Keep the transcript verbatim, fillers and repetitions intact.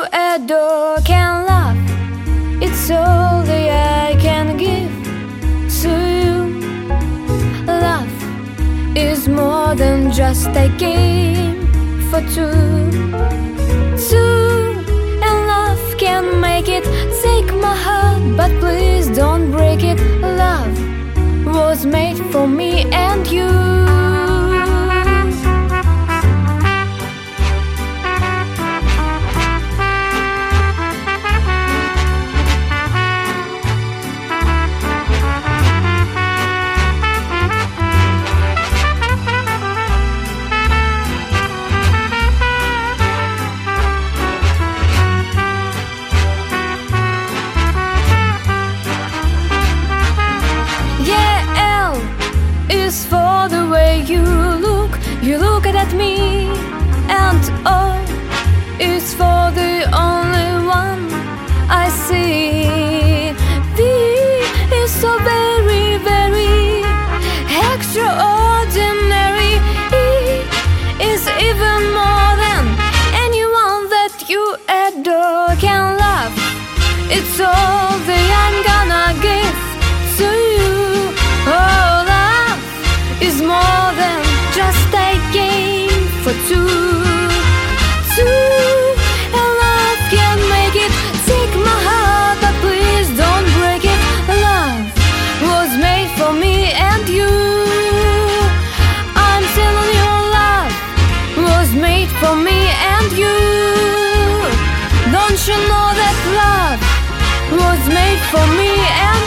adore can love. It's all that I can give to you. Love is more than just a game for two. Two and love can make it. Take my heart, but please don't break it. Love was made for me and you. Is for the way you look, you look at me, and O is for the only one I see. V is so very, very extraordinary. E is even more than anyone that you adore can love. It's all that I'm gonna give to you. Oh, is more than just a game for two. Two and love can make it. Take my heart, but please don't break it. Love was made for me and you. I'm telling you, love was made for me and you. Don't you know that love was made for me and you?